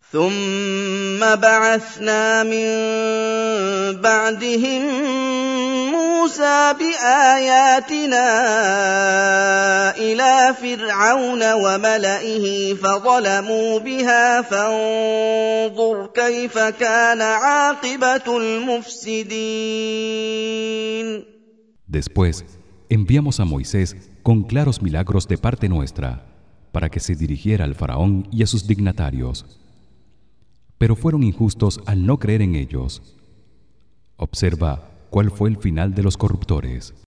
ثُمَّ بَعَثْنَا مِن بَعْدِهِم مُّوسَىٰ بِآيَاتِنَا إِلَىٰ فِرْعَوْنَ وَمَلَئِهِ فَظَلَمُوا بِهَا فَانظُرْ كَيْفَ كَانَ عَاقِبَةُ الْمُفْسِدِينَ. Después enviamos a Moisés con claros milagros de parte nuestra para que se dirigiera al faraón y a sus dignatarios, pero fueron injustos al no creer en ellos. Observa cuál fue el final de los corruptores.